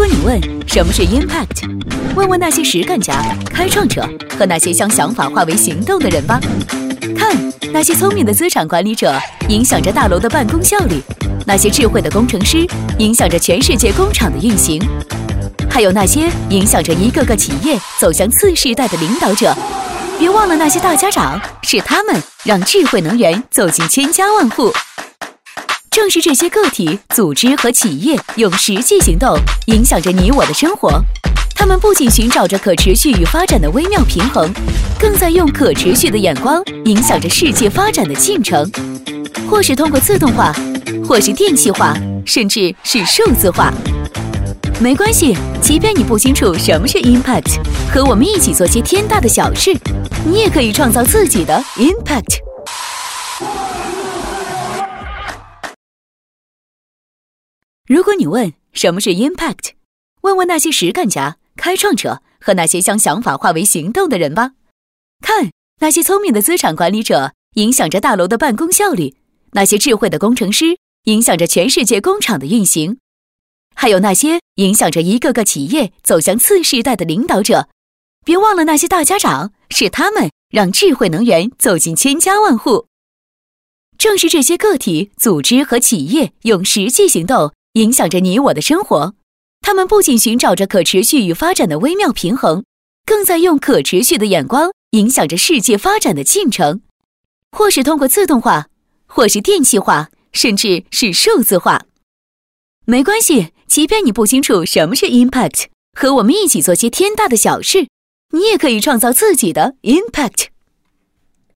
果你问什么是 impact， 问问那些实干家、开创者和那些将想法化为行动的人吧。看，那些聪明的资产管理者影响着大楼的办公效率，那些智慧的工程师影响着全世界工厂的运行，还有那些影响着一个个企业走向次世代的领导者。别忘了那些大家长，是他们让智慧能源走进千家万户。正是这些个体、组织和企业用实际行动影响着你我的生活。他们不仅寻找着可持续与发展的微妙平衡，更在用可持续的眼光影响着世界发展的进程。或是通过自动化，或是电气化，甚至是数字化。没关系，即便你不清楚什么是 impact， 和我们一起做些天大的小事，你也可以创造自己的 impact。如果你问什么是 impact， 问问那些实干家、开创者和那些将想法化为行动的人吧。看，那些聪明的资产管理者影响着大楼的办公效率，那些智慧的工程师影响着全世界工厂的运行，还有那些影响着一个个企业走向次世代的领导者。别忘了那些大家长，是他们让智慧能源走进千家万户。正是这些个体、组织和企业用实际行动影响着你我的生活。他们不仅寻找着可持续与发展的微妙平衡，更在用可持续的眼光影响着世界发展的进程。或是通过自动化，或是电气化，甚至是数字化。没关系，即便你不清楚什么是 impact， 和我们一起做些天大的小事，你也可以创造自己的 impact。